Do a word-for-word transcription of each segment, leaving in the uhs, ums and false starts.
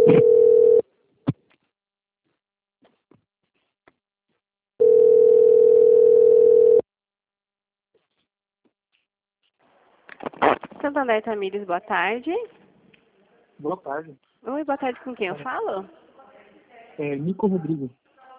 Santander Tamires, boa tarde. Boa tarde. Oi, boa tarde, com quem eu falo? É Nico Rodrigo.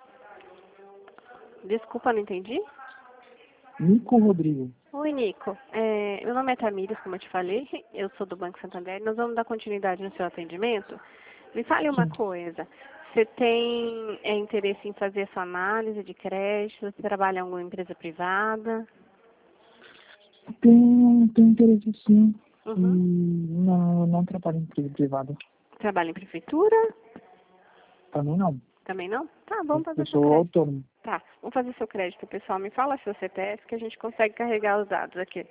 Desculpa, não entendi. Nico Rodrigo. Oi, Nico. É, meu nome é Tamires, como eu te falei. Eu sou do Banco Santander. Nós vamos dar continuidade no seu atendimento. Me fale uma Sim. coisa. Você tem é, interesse em fazer essa análise de crédito? Você trabalha em alguma empresa privada? Tenho, tenho interesse sim. Uhum. E não, não trabalho em empresa privada. Trabalha em prefeitura? Também não. Também não? Tá, vamos fazer Eu seu sou crédito. autônomo. Tá, vamos fazer seu crédito, pessoal. Me fala seu C P F que a gente consegue carregar os dados aqui.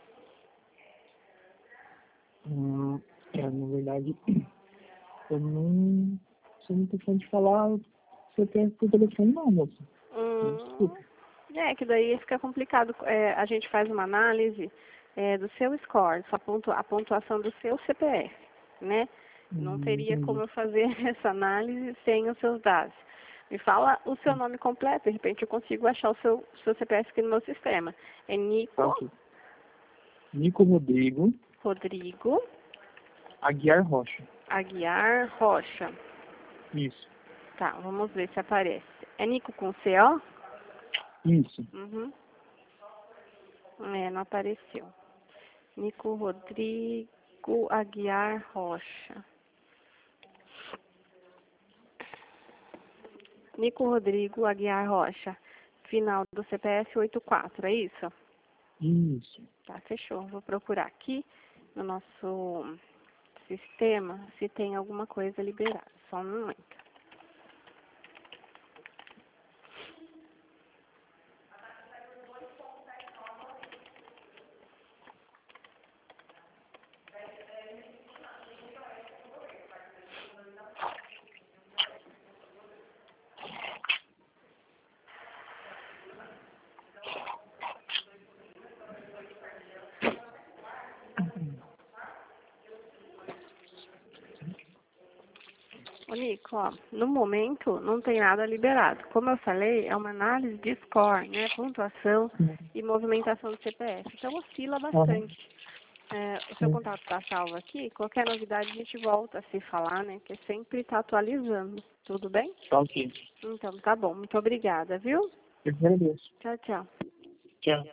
Hum, é, na verdade, eu não sou muito fã de falar C P F por telefone não, moça. Hum, Desculpa. é, que daí fica complicado. É, a gente faz uma análise é, do seu score, sua pontu, a pontuação do seu C P F, né? Não Hum, teria como entendi. eu fazer essa análise sem os seus dados. Me fala o seu Hum, nome completo, de repente eu consigo achar o seu, seu C P F aqui no meu sistema. É Tá Nico ok. Nico Rodrigo Rodrigo Aguiar Rocha. Aguiar Rocha. Isso. Tá, vamos ver se aparece. É Nico com C, ó? Isso. Uhum. É, não apareceu. Nico Rodrigo Aguiar Rocha. Nico Rodrigo Aguiar Rocha. Final do C P F oitenta e quatro, é isso? Isso. Tá, fechou. Vou procurar aqui no nosso sistema se tem alguma coisa liberada. Só um momento. Ô, Nico, ó, no momento não tem nada liberado. Como eu falei, é uma análise de score, né? Pontuação Sim. e movimentação do C P F. Então oscila Aham. bastante. É, o seu Sim. contato está salvo aqui. Qualquer novidade a gente volta a se falar, né? Que sempre está atualizando. Tudo bem? Tá ok. Então, tá bom. Muito obrigada, viu? Eu agradeço. Tchau, tchau. Tchau.